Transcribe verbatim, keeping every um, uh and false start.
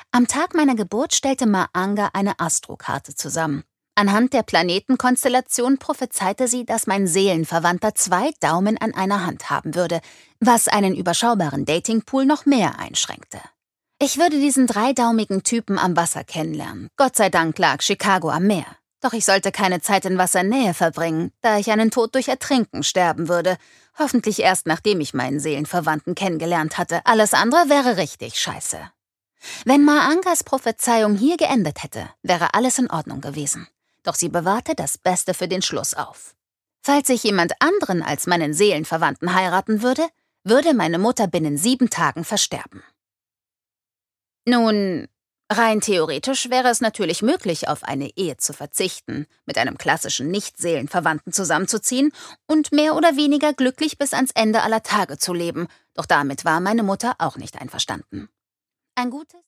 Am Tag meiner Geburt stellte Ma Anga eine Astrokarte zusammen. Anhand der Planetenkonstellation prophezeite sie, dass mein Seelenverwandter zwei Daumen an einer Hand haben würde, was einen überschaubaren Datingpool noch mehr einschränkte. Ich würde diesen dreidaumigen Typen am Wasser kennenlernen. Gott sei Dank lag Chicago am Meer. Doch ich sollte keine Zeit in Wassernähe verbringen, da ich einen Tod durch Ertrinken sterben würde. Hoffentlich erst, nachdem ich meinen Seelenverwandten kennengelernt hatte. Alles andere wäre richtig scheiße. Wenn Ma Angas Prophezeiung hier geendet hätte, wäre alles in Ordnung gewesen. Doch sie bewahrte das Beste für den Schluss auf. Falls ich jemand anderen als meinen Seelenverwandten heiraten würde, würde meine Mutter binnen sieben Tagen versterben. Nun, rein theoretisch wäre es natürlich möglich, auf eine Ehe zu verzichten, mit einem klassischen Nicht-Seelenverwandten zusammenzuziehen und mehr oder weniger glücklich bis ans Ende aller Tage zu leben, doch damit war meine Mutter auch nicht einverstanden. Ein gutes